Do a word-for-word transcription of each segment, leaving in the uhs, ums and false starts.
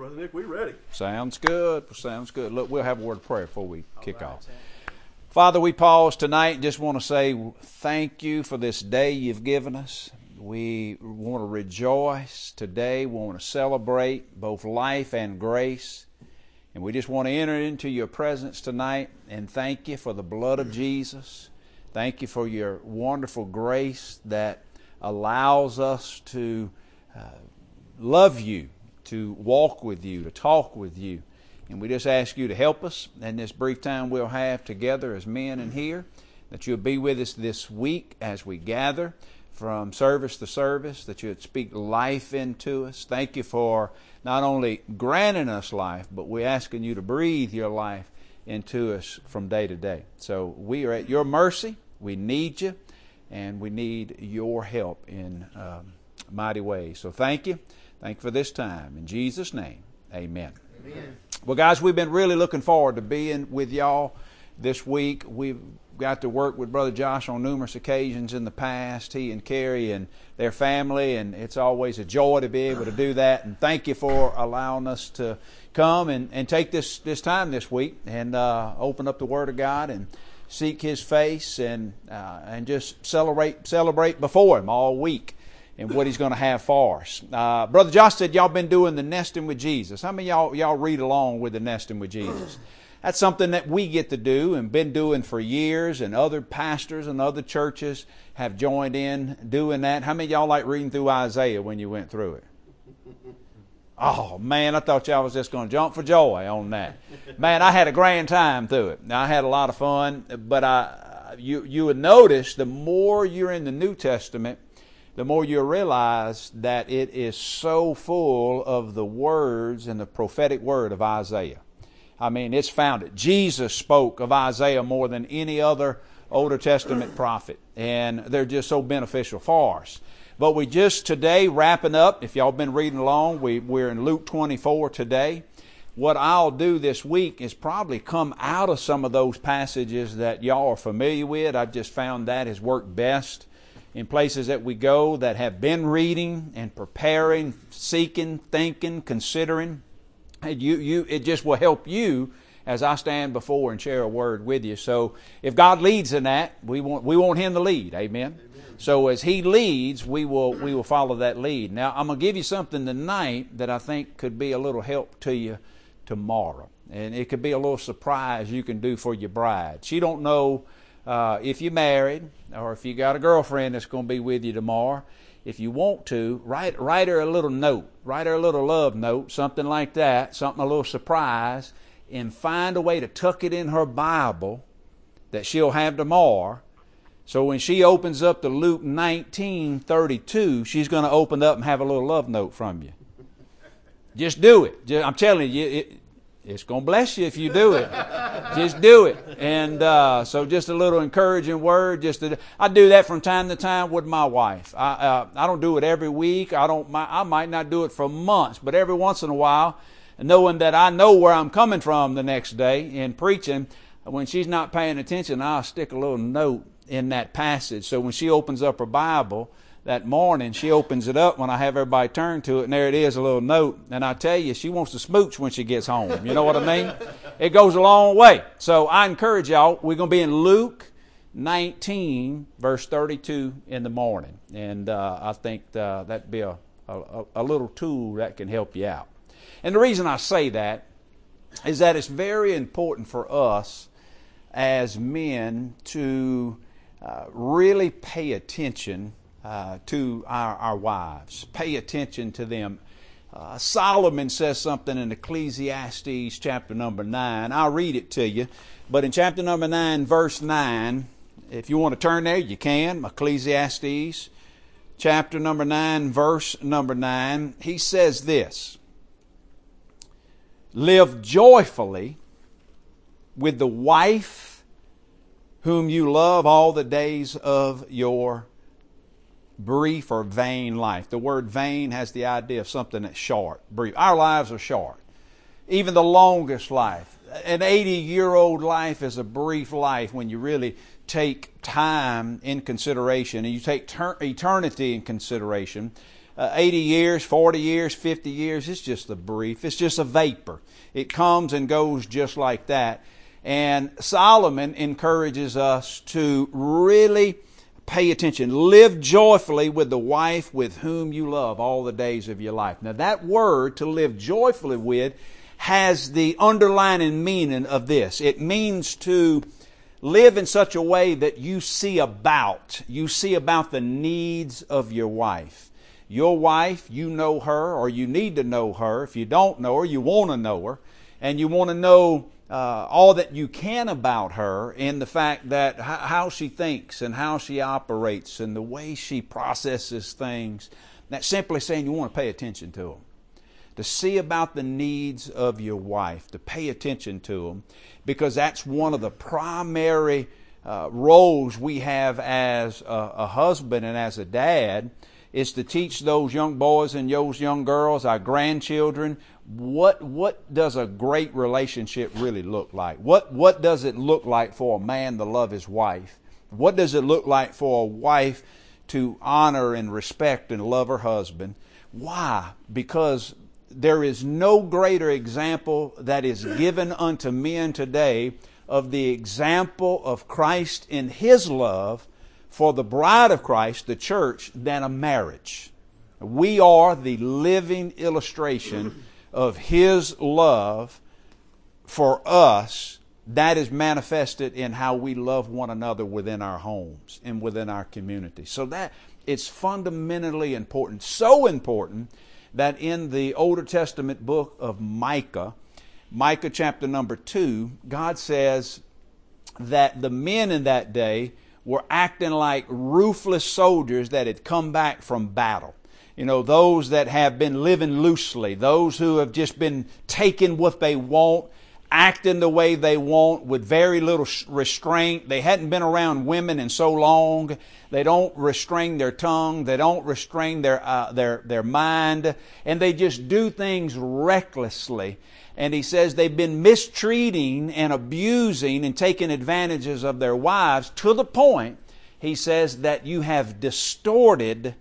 Brother Nick, we ready. Sounds good. Sounds good. Look, we'll have a word of prayer before we All kick right, off. Father, we pause tonight and just want to say thank you for this day you've given us. We want to rejoice today. We want to celebrate both life and grace. And we just want to enter into your presence tonight and thank you for the blood of Jesus. Thank you for your wonderful grace that allows us to uh, love you, to walk with you, to talk with you. And we just ask you to help us in this brief time we'll have together as men in here, that you'll be with us this week as we gather from service to service, that you'd speak life into us. Thank you for not only granting us life, but we're asking you to breathe your life into us from day to day. So we are at your mercy. We need you, and we need your help in um, mighty ways. So thank you. Thank you for this time. In Jesus' name, amen. Amen. Well, guys, we've been really looking forward to being with y'all this week. We've got to work with Brother Josh on numerous occasions in the past, he and Carrie and their family, and it's always a joy to be able to do that. And thank you for allowing us to come and, and take this, this time this week and uh, open up the Word of God and seek His face and uh, and just celebrate celebrate before Him all week and what He's going to have for us. Uh, Brother Josh said y'all been doing the Nesting with Jesus. How many of y'all, y'all read along with the Nesting with Jesus? That's something that we get to do and been doing for years, and other pastors and other churches have joined in doing that. How many of y'all like reading through Isaiah when you went through it? Oh, man, I thought y'all was just going to jump for joy on that. Man, I had a grand time through it. I had a lot of fun, but I, you, you would notice the more you're in the New Testament, the more you realize that it is so full of the words and the prophetic word of Isaiah. I mean, it's founded. Jesus spoke of Isaiah more than any other Older Testament prophet, and they're just so beneficial for us. But we just today, wrapping up, if y'all been reading along, we, we're in Luke twenty-four today. What I'll do this week is probably come out of some of those passages that y'all are familiar with. I've just found that has worked best in places that we go that have been reading and preparing, seeking, thinking, considering. And you, you, it just will help you as I stand before and share a word with you. So if God leads in that, we want we want Him to lead. Amen. Amen. So as He leads, we will we will follow that lead. Now I'm going to give you something tonight that I think could be a little help to you tomorrow, and it could be a little surprise you can do for your bride. She don't know uh, if you're married or if you got a girlfriend that's going to be with you tomorrow. If you want to, write write her a little note, write her a little love note, something like that, something a little surprise, and find a way to tuck it in her Bible that she'll have tomorrow. So when she opens up to Luke nineteen thirty-two, she's going to open up and have a little love note from you. Just do it. Just, I'm telling you, it, it's going to bless you if you do it. Just do it. And uh, so just a little encouraging word. Just to, I do that from time to time with my wife. I uh, I don't do it every week. I don't. I might not do it for months, but every once in a while, knowing that I know where I'm coming from the next day in preaching, when she's not paying attention, I'll stick a little note in that passage. So when she opens up her Bible that morning, she opens it up when I have everybody turn to it, and there it is, a little note. And I tell you, she wants to smooch when she gets home. You know what I mean? It goes a long way. So I encourage y'all, we're going to be in Luke nineteen, verse thirty-two in the morning. And uh, I think uh, that'd be a, a, a little tool that can help you out. And the reason I say that is that it's very important for us as men to uh, really pay attention uh, to our, our wives. Pay attention to them. Uh, Solomon says something in Ecclesiastes chapter number nine. I'll read it to you. But in chapter number nine, verse nine, if you want to turn there, you can. Ecclesiastes chapter number nine, verse number nine. He says this: live joyfully with the wife whom you love all the days of your brief or vain life. The word vain has the idea of something that's short, brief. Our lives are short. Even the longest life. An eighty-year-old life is a brief life when you really take time in consideration and you take ter- eternity in consideration. uh, eighty years, forty years, fifty years. It's just a brief. It's just a vapor. It comes and goes just like that. And Solomon encourages us to really pay attention. Live joyfully with the wife with whom you love all the days of your life. Now that word, to live joyfully with, has the underlying meaning of this. It means to live in such a way that you see about, you see about the needs of your wife. Your wife, you know her, or you need to know her. If you don't know her, you want to know her. And you want to know uh, all that you can about her, in the fact that h- how she thinks and how she operates and the way she processes things. That's simply saying you want to pay attention to them. To see about the needs of your wife, to pay attention to them, because that's one of the primary uh, roles we have as a, a husband and as a dad, is to teach those young boys and those young girls, our grandchildren, what what does a great relationship really look like? What what does it look like for a man to love his wife? What does it look like for a wife to honor and respect and love her husband? Why? Because there is no greater example that is given unto men today of the example of Christ in His love for the bride of Christ, the church, than a marriage. We are the living illustration of His love for us that is manifested in how we love one another within our homes and within our community. So that it's fundamentally important, so important that in the Older Testament book of Micah, Micah chapter number two, God says that the men in that day were acting like ruthless soldiers that had come back from battle. You know, those that have been living loosely, those who have just been taking what they want, acting the way they want with very little restraint. They hadn't been around women in so long. They don't restrain their tongue. They don't restrain their uh, their their mind, and they just do things recklessly. And he says they've been mistreating and abusing and taking advantages of their wives to the point, he says, that you have distorted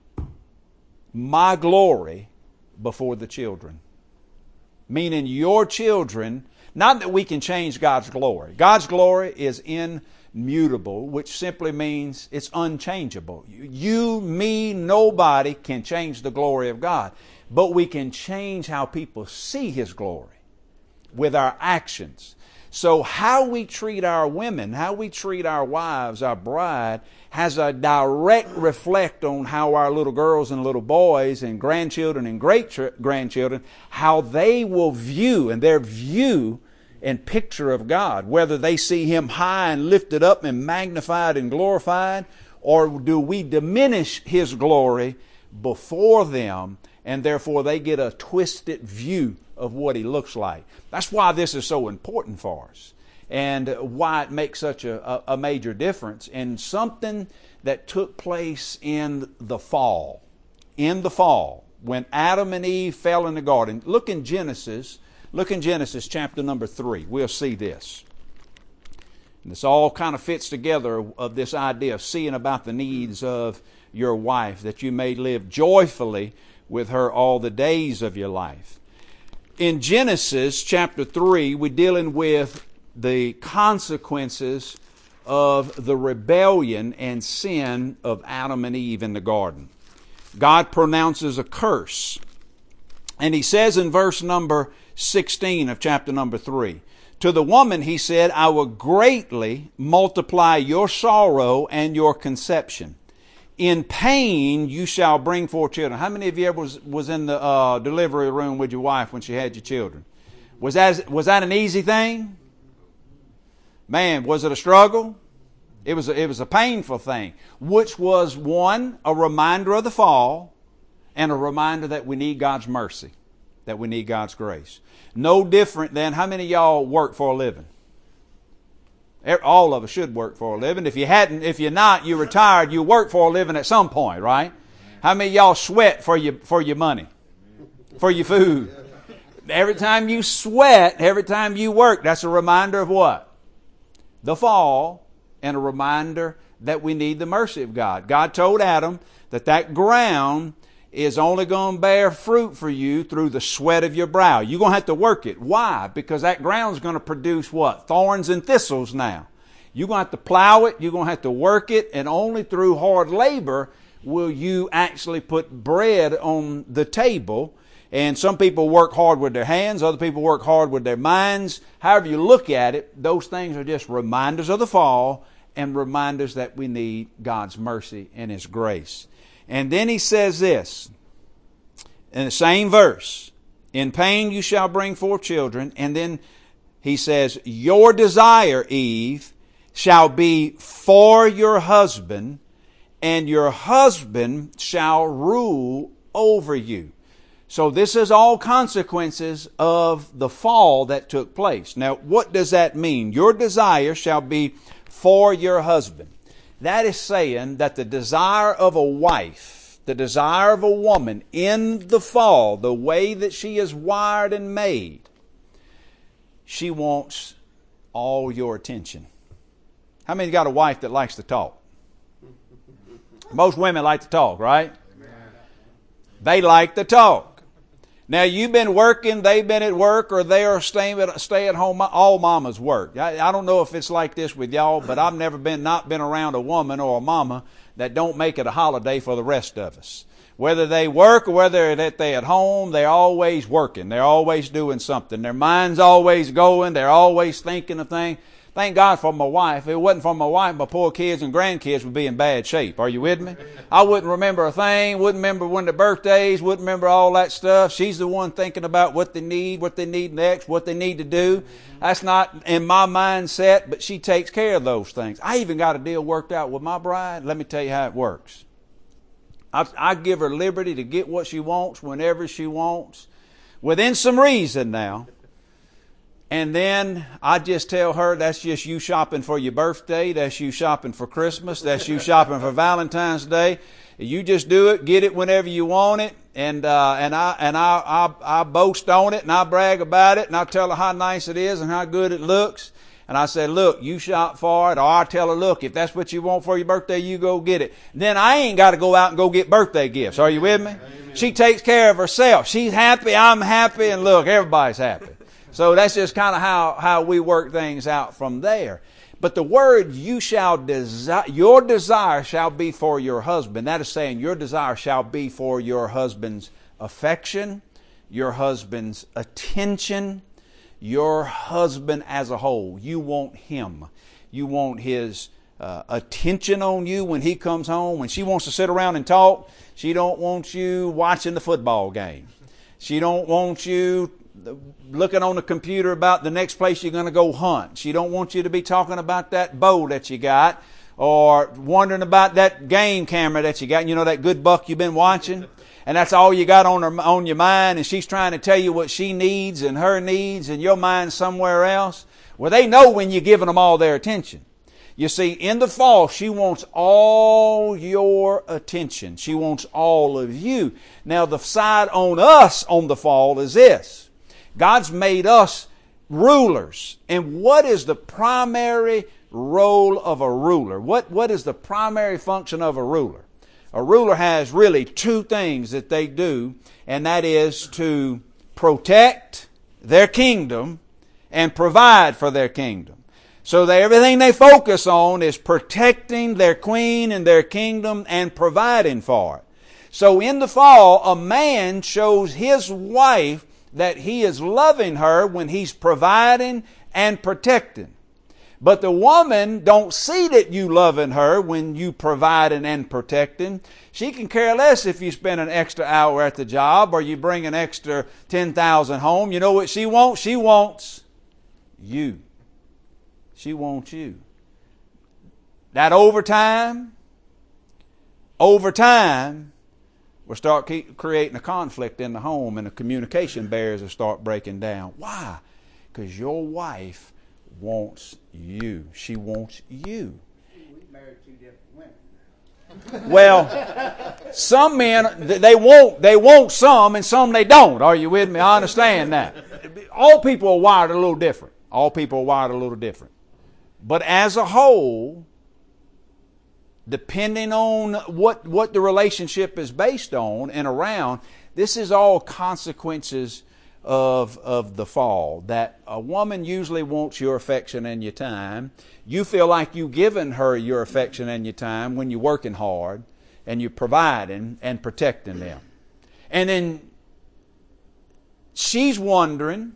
my glory before the children. Meaning your children, not that we can change God's glory. God's glory is immutable, which simply means it's unchangeable. You, me, nobody can change the glory of God. But we can change how people see His glory with our actions. So how we treat our women, how we treat our wives, our bride, has a direct reflect on how our little girls and little boys and grandchildren and great-grandchildren, how they will view, and their view and picture of God, whether they see Him high and lifted up and magnified and glorified, or do we diminish His glory before them, and therefore they get a twisted view of what He looks like. That's why this is so important for us, and why it makes such a, a major difference in something that took place in the fall. In the fall, when Adam and Eve fell in the garden. Look in Genesis, look in Genesis chapter number three. We'll see this. And this all kind of fits together of this idea of seeing about the needs of your wife, that you may live joyfully with her all the days of your life. In Genesis chapter three, we're dealing with the consequences of the rebellion and sin of Adam and Eve in the garden. God pronounces a curse. And He says in verse number sixteen of chapter number three, to the woman He said, I will greatly multiply your sorrow and your conception. In pain you shall bring forth children. How many of you ever was, was in the uh, delivery room with your wife when she had your children? Was that, was that an easy thing? Man, was it a struggle? It was a, it was a painful thing, which was, one, a reminder of the fall, and a reminder that we need God's mercy, that we need God's grace. No different than, how many of y'all work for a living? All of us should work for a living. If you hadn't, if you're not, you're retired, you work for a living at some point, right? How many of y'all sweat for your, for your money? For your food? Every time you sweat, every time you work, that's a reminder of what? The fall, and a reminder that we need the mercy of God. God told Adam that that ground is only going to bear fruit for you through the sweat of your brow. You're going to have to work it. Why? Because that ground's going to produce what? Thorns and thistles now. You're going to have to plow it. You're going to have to work it. And only through hard labor will you actually put bread on the table. And some people work hard with their hands. Other people work hard with their minds. However you look at it, those things are just reminders of the fall and reminders that we need God's mercy and His grace. And then he says this, in the same verse, in pain you shall bring forth children. And then he says, your desire, Eve, shall be for your husband, and your husband shall rule over you. So this is all consequences of the fall that took place. Now, what does that mean? Your desire shall be for your husband. That is saying that the desire of a wife, the desire of a woman in the fall, the way that she is wired and made, she wants all your attention. How many got a wife that likes to talk? Most women like to talk, right? They like to talk. Now, you've been working, they've been at work, or they are staying at, stay at home. All mamas work. I, I don't know if it's like this with y'all, but I've never been, not been around a woman or a mama that don't make it a holiday for the rest of us. Whether they work or whether they're at home, they're always working. They're always doing something. Their mind's always going. They're always thinking of things. Thank God for my wife. If it wasn't for my wife, my poor kids and grandkids would be in bad shape. Are you with me? I wouldn't remember a thing, wouldn't remember when their birthdays, wouldn't remember all that stuff. She's the one thinking about what they need, what they need next, what they need to do. That's not in my mindset, but she takes care of those things. I even got a deal worked out with my bride. Let me tell you how it works. I, I give her liberty to get what she wants whenever she wants, within some reason now. And then I just tell her that's just you shopping for your birthday. That's you shopping for Christmas. That's you shopping for Valentine's Day. You just do it, get it whenever you want it. And, uh, and I, and I, I, I boast on it and I brag about it and I tell her how nice it is and how good it looks. And I said, look, you shop for it. Or I tell her, look, if that's what you want for your birthday, you go get it. Then I ain't got to go out and go get birthday gifts. Are you with me? Amen. She takes care of herself. She's happy. I'm happy. And look, everybody's happy. So that's just kind of how, how we work things out from there. But the word you shall desire, your desire shall be for your husband. That is saying your desire shall be for your husband's affection, your husband's attention, your husband as a whole. You want him. You want his uh, attention on you when he comes home. When she wants to sit around and talk, she don't want you watching the football game. She don't want you looking on the computer about the next place you're going to go hunt. She don't want you to be talking about that bow that you got or wondering about that game camera that you got. You know, that good buck you've been watching? And that's all you got on her, on your mind, and she's trying to tell you what she needs and her needs and your mind's somewhere else. Well, they know when you're giving them all their attention. You see, in the fall, she wants all your attention. She wants all of you. Now, the side on us on the fall is this. God's made us rulers. And what is the primary role of a ruler? What, what is the primary function of a ruler? A ruler has really two things that they do, and that is to protect their kingdom and provide for their kingdom. So that everything they focus on is protecting their queen and their kingdom and providing for it. So in the fall, a man shows his wife that he is loving her when he's providing and protecting. But the woman don't see that you loving her when you providing and protecting. She can care less if you spend an extra hour at the job or you bring an extra ten thousand home. You know what she wants? She wants you. She wants you. That overtime, over time, will start keep creating a conflict in the home and the communication barriers will start breaking down. Why? Because your wife wants you. She wants you. We married two different women. Well, some men, they want, they want some and some they don't. Are you with me? I understand that. All people are wired a little different. All people are wired a little different. But as a whole, depending on what, what the relationship is based on and around, this is all consequences of, of the fall. That a woman usually wants your affection and your time. You feel like you've given her your affection and your time when you're working hard and you're providing and protecting them. And then she's wondering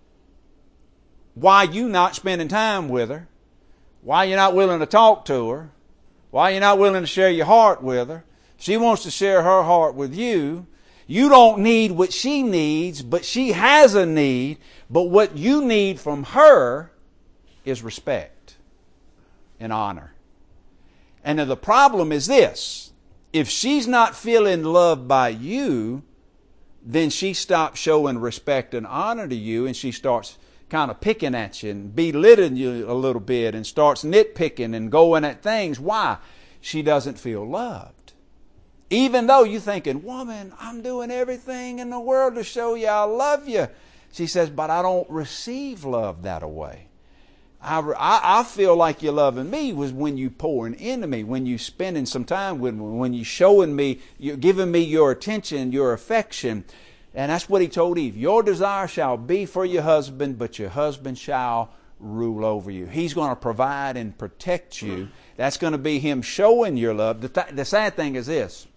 why you not spending time with her, why you're not willing to talk to her, why you're not willing to share your heart with her. She wants to share her heart with you. You don't need what she needs, but she has a need. But what you need from her is respect and honor. And the problem is this. If she's not feeling loved by you, then she stops showing respect and honor to you, and she starts kind of picking at you and belittling you a little bit and starts nitpicking and going at things. Why? She doesn't feel loved. Even though you're thinking, woman, I'm doing everything in the world to show you I love you. She says, but I don't receive love that way. I, I, I feel like you're loving me was when you pouring into me, when you spending some time with me, when you showing me, you're giving me your attention, your affection. And that's what he told Eve. Your desire shall be for your husband, but your husband shall rule over you. He's going to provide and protect you. That's going to be him showing your love. The, th- the sad thing is this.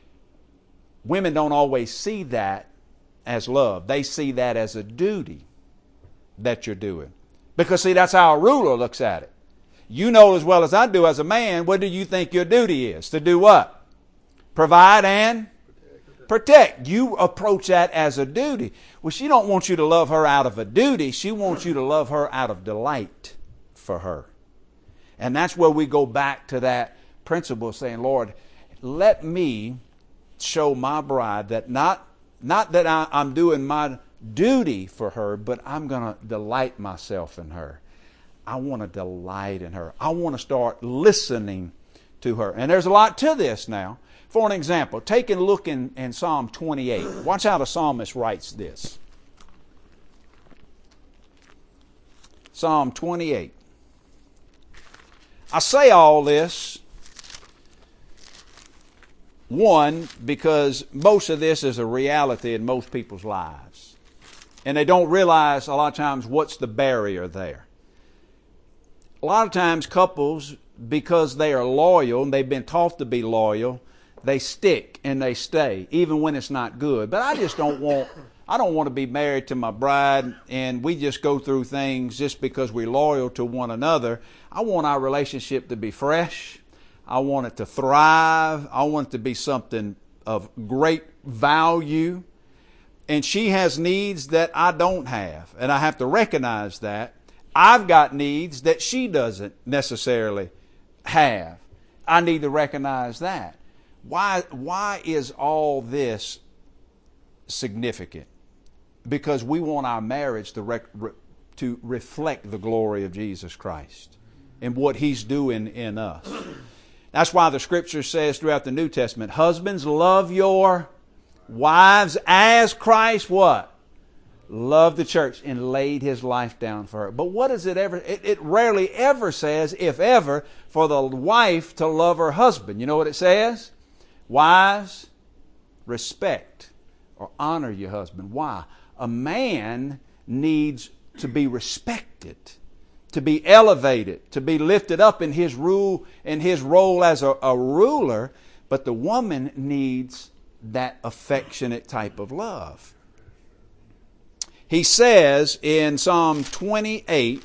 Women don't always see that as love. They see that as a duty that you're doing. Because see, that's how a ruler looks at it. You know as well as I do as a man, what do you think your duty is? To do what? Provide and protect. You approach that as a duty. Well, she don't want you to love her out of a duty. She wants you to love her out of delight for her. And that's where we go back to that principle saying, Lord, let me show my bride that not, not that I, I'm doing my duty for her, but I'm going to delight myself in her. I want to delight in her. I want to start listening to her. And there's a lot to this now. For an example, take a look in, in Psalm twenty-eight. Watch how the psalmist writes this. Psalm twenty-eight. I say all this, one, because most of this is a reality in most people's lives. And they don't realize a lot of times what's the barrier there. A lot of times couples, because they are loyal and they've been taught to be loyal, they stick and they stay, even when it's not good. But I just don't want, I don't want to be married to my bride and we just go through things just because we're loyal to one another. I want our relationship to be fresh. I want it to thrive. I want it to be something of great value. And she has needs that I don't have. And I have to recognize that. I've got needs that she doesn't necessarily have. I need to recognize that. Why, why is all this significant? Because we want our marriage to, rec- re- to reflect the glory of Jesus Christ and what He's doing in us. That's why the Scripture says throughout the New Testament, husbands, love your wives as Christ what? Loved the church and laid His life down for her. But what does it ever, it, it rarely ever says, if ever, for the wife to love her husband. You know what it says? Wives, respect or honor your husband. Why? A man needs to be respected, to be elevated, to be lifted up in his rule and his role as a, a ruler. But the woman needs that affectionate type of love. He says in Psalm twenty-eight,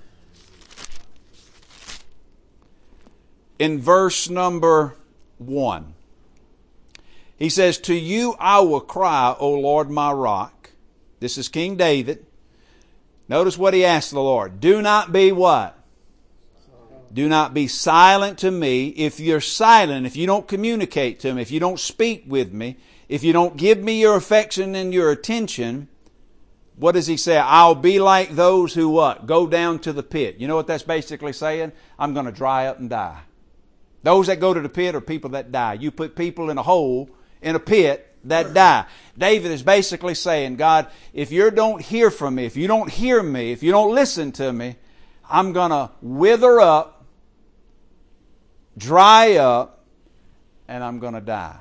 in verse number one, he says, to you I will cry, O Lord, my rock. This is King David. Notice what he asked the Lord. Do not be what? Do not be silent to me. If you're silent, if you don't communicate to me, if you don't speak with me, if you don't give me your affection and your attention, what does he say? I'll be like those who what? Go down to the pit. You know what that's basically saying? I'm going to dry up and die. Those that go to the pit are people that die. You put people in a hole, in a pit, that die. David is basically saying, God, if you don't hear from me, if you don't hear me, if you don't listen to me, I'm going to wither up dry up, and I'm going to die.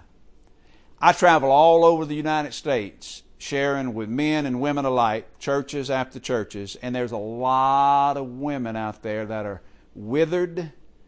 I travel all over the United States sharing with men and women alike, churches after churches, and there's a lot of women out there that are withered,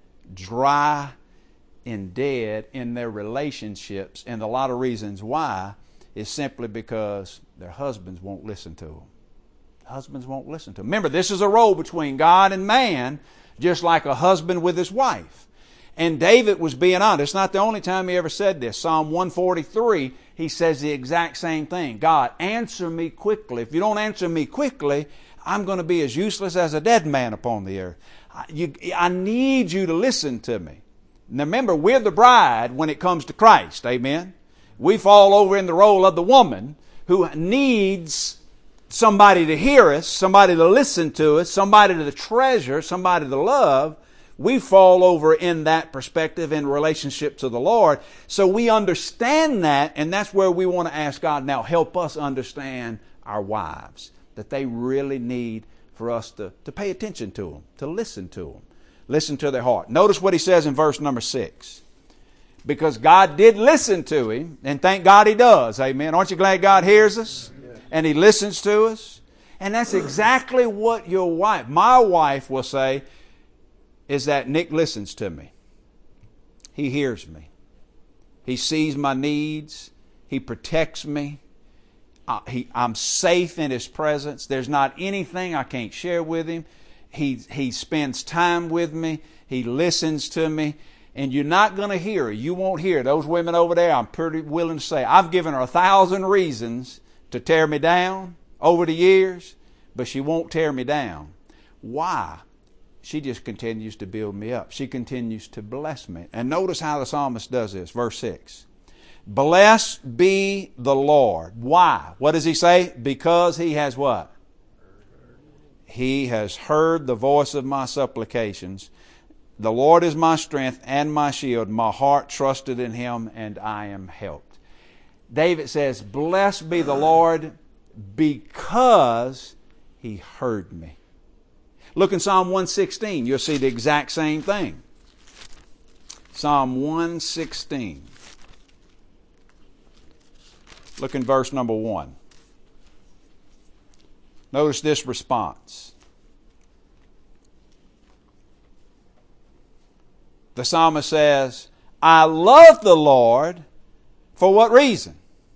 dry, and dead in their relationships, and a lot of reasons why is simply because their husbands won't listen to them. Husbands won't listen to them. Remember, this is a role between God and man, just like a husband with his wife. And David was being honest. It's not the only time he ever said this. Psalm one forty-three, he says the exact same thing. God, answer me quickly. If you don't answer me quickly, I'm going to be as useless as a dead man upon the earth. I, you, I need you to listen to me. Now remember, we're the bride when it comes to Christ. Amen. We fall over in the role of the woman who needs somebody to hear us, somebody to listen to us, somebody to treasure, somebody to love. We fall over in that perspective in relationship to the Lord. So we understand that, and that's where we want to ask God, now help us understand our wives, that they really need for us to, to pay attention to them, to listen to them, listen to their heart. Notice what he says in verse number six. Because God did listen to him, and thank God he does. Amen. Aren't you glad God hears us? And he listens to us? And that's exactly what your wife, my wife will say, is that Nick listens to me. He hears me. He sees my needs. He protects me. Uh, he, I'm safe in his presence. There's not anything I can't share with him. He, he spends time with me. He listens to me. And you're not going to hear her. You won't hear those women over there. I'm pretty willing to say I've given her a thousand reasons to tear me down over the years, but she won't tear me down. Why? She just continues to build me up. She continues to bless me. And notice how the psalmist does this. Verse six. Blessed be the Lord. Why? What does he say? Because he has what? He has heard the voice of my supplications. The Lord is my strength and my shield. My heart trusted in him, and I am helped. David says, blessed be the Lord because he heard me. Look in Psalm one sixteen. You'll see the exact same thing. Psalm one sixteen. Look in verse number one. Notice this response. The psalmist says, I love the Lord. For what reason?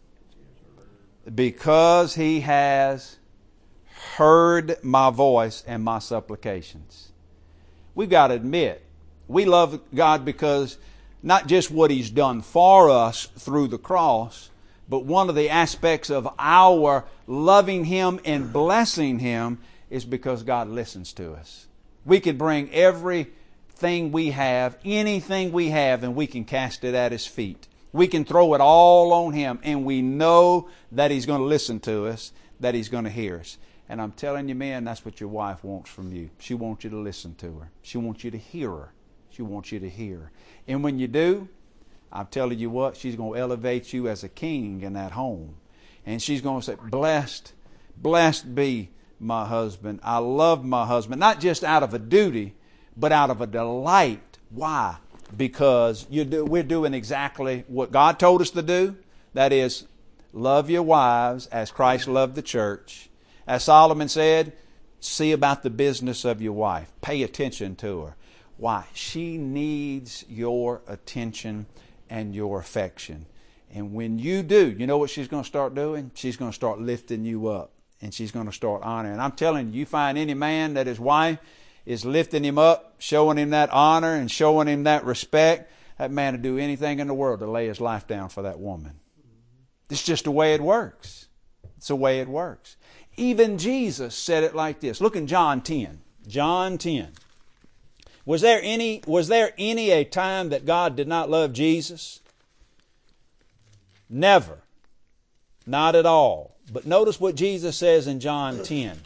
Because he has heard my voice and my supplications. We've got to admit, we love God because not just what he's done for us through the cross, but one of the aspects of our loving him and blessing him is because God listens to us. We could bring everything we have, anything we have, and we can cast it at his feet. We can throw it all on him, and we know that he's going to listen to us, that he's going to hear us. And I'm telling you, man, that's what your wife wants from you. She wants you to listen to her. She wants you to hear her. She wants you to hear her. And when you do, I'm telling you what, she's going to elevate you as a king in that home. And she's going to say, blessed, blessed be my husband. I love my husband, not just out of a duty, but out of a delight. Why? Because you do, we're doing exactly what God told us to do. That is, love your wives as Christ loved the church. As Solomon said, see about the business of your wife. Pay attention to her. Why? She needs your attention and your affection. And when you do, you know what she's going to start doing? She's going to start lifting you up. And she's going to start honoring. I'm telling you, you find any man that his wife is lifting him up, showing him that honor and showing him that respect, that man would do anything in the world to lay his life down for that woman. It's just the way it works. It's the way it works. Even Jesus said it like this. Look in John ten. John ten. Was there any, was there any a time that God did not love Jesus? Never. Not at all. But notice what Jesus says in John ten.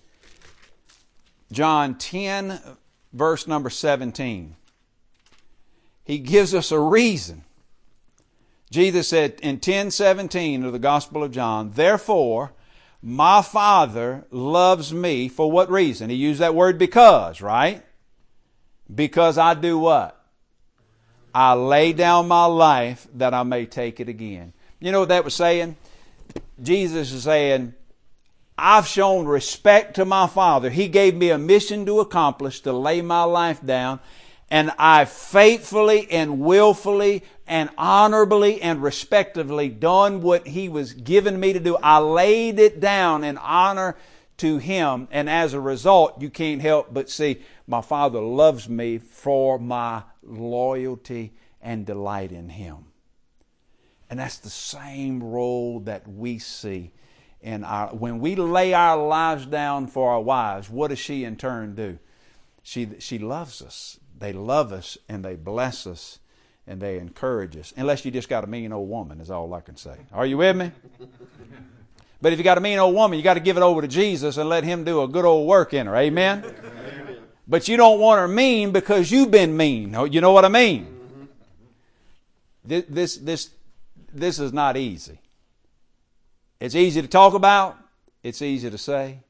John ten, verse number seventeen. He gives us a reason. Jesus said in ten seventeen of the Gospel of John, therefore, my Father loves me for what reason? He used that word because, right? Because I do what? I lay down my life that I may take it again. You know what that was saying? Jesus is saying, I've shown respect to my Father. He gave me a mission to accomplish, to lay my life down. And I faithfully and willfully and honorably and respectively done what He was giving me to do. I laid it down in honor to Him. And as a result, you can't help but see my Father loves me for my loyalty and delight in Him. And that's the same role that we see in our, when we lay our lives down for our wives, what does she in turn do? She, she loves us. They love us and they bless us and they encourage us. Unless you just got a mean old woman is all I can say. Are you with me? But if you got a mean old woman, you got to give it over to Jesus and let Him do a good old work in her. Amen? Amen. But you don't want her mean because you've been mean. You know what I mean? Mm-hmm. This, this, this, this is not easy. It's easy to talk about. It's easy to say.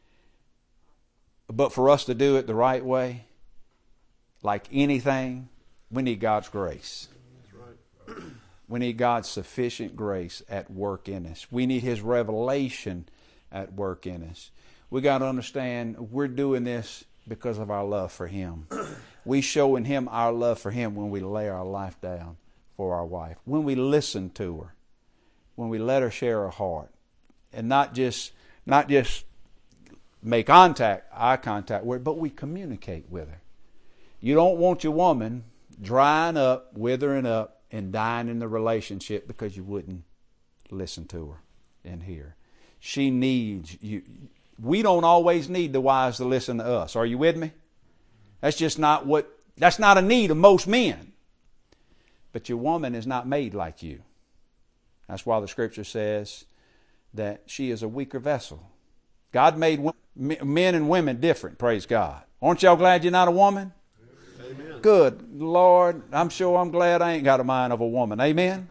But for us to do it the right way, like anything, we need God's grace. That's right. We need God's sufficient grace at work in us. We need His revelation at work in us. We got to understand we're doing this because of our love for Him. We showing Him our love for Him when we lay our life down for our wife, when we listen to her, when we let her share her heart, and not just not just make contact, eye contact with her, but we communicate with her. You don't want your woman drying up, withering up, and dying in the relationship because you wouldn't listen to her and hear. She needs you. We don't always need the wives to listen to us. Are you with me? That's just not what, that's not a need of most men. But your woman is not made like you. That's why the Scripture says that she is a weaker vessel. God made men and women different, praise God. Aren't y'all glad you're not a woman? Amen. Good Lord, I'm sure I'm glad I ain't got a mind of a woman. Amen?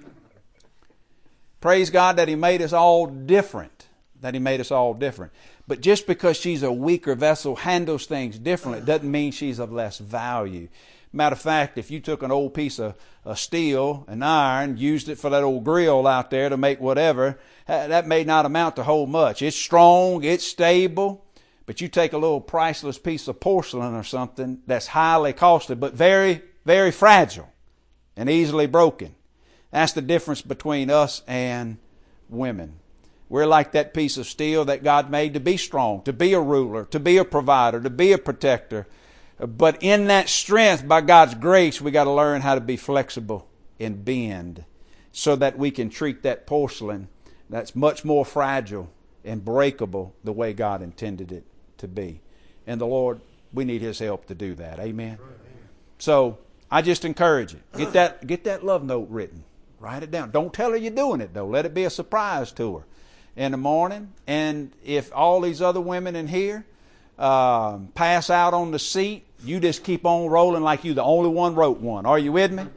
Praise God that He made us all different. That He made us all different. But just because she's a weaker vessel, handles things differently, doesn't mean she's of less value. Matter of fact, if you took an old piece of, of steel and iron, used it for that old grill out there to make whatever, that may not amount to whole much. It's strong, it's stable, but you take a little priceless piece of porcelain or something that's highly costly, but very, very fragile and easily broken. That's the difference between us and women. We're like that piece of steel that God made to be strong, to be a ruler, to be a provider, to be a protector. But in that strength, by God's grace, we got to learn how to be flexible and bend so that we can treat that porcelain that's much more fragile and breakable the way God intended it to be. And the Lord, we need His help to do that. Amen. So I just encourage you. Get that, get that love note written. Write it down. Don't tell her you're doing it, though. Let it be a surprise to her in the morning. And if all these other women in here uh, pass out on the seat, you just keep on rolling like you the only one wrote one. Are you with me?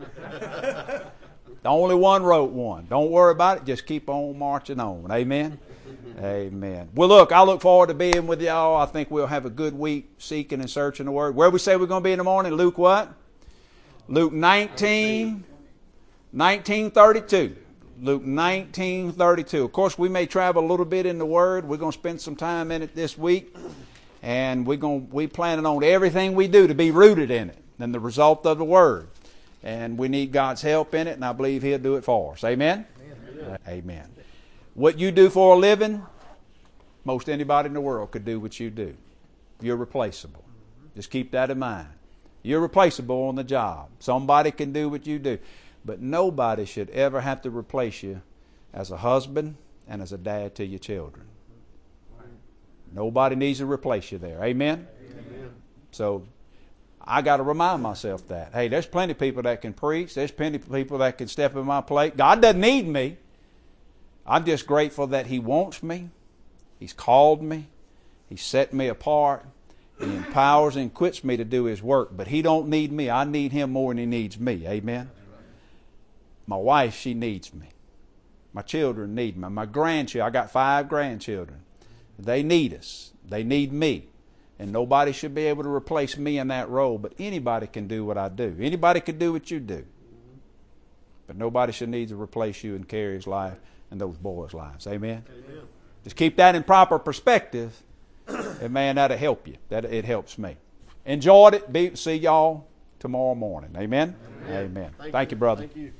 The only one wrote one. Don't worry about it. Just keep on marching on. Amen? Amen. Well, look, I look forward to being with y'all. I think we'll have a good week seeking and searching the Word. Where we say we're going to be in the morning? Luke what? Luke nineteen, nineteen thirty-two. Luke nineteen thirty-two. Of course, we may travel a little bit in the Word. We're going to spend some time in it this week. And we're going, we planning on everything we do to be rooted in it and the result of the Word. And we need God's help in it, and I believe He'll do it for us. Amen? Amen. Amen. What you do for a living, most anybody in the world could do what you do. You're replaceable. Just keep that in mind. You're replaceable on the job. Somebody can do what you do. But nobody should ever have to replace you as a husband and as a dad to your children. Nobody needs to replace you there. Amen? Amen. So I got to remind myself that. Hey, there's plenty of people that can preach. There's plenty of people that can step in my plate. God doesn't need me. I'm just grateful that He wants me. He's called me. He set me apart. He empowers and equips me to do His work. But He don't need me. I need Him more than He needs me. Amen? My wife, she needs me. My children need me. My grandchildren, I got five grandchildren. They need us. They need me. And nobody should be able to replace me in that role, but anybody can do what I do. Anybody can do what you do. But nobody should need to replace you in Carrie's life and those boys' lives. Amen? Amen. Just keep that in proper perspective, and man, that'll help you. That it helps me. Enjoyed it. Be, see y'all tomorrow morning. Amen? Amen. Amen. Thank, Thank you. you, brother. Thank you.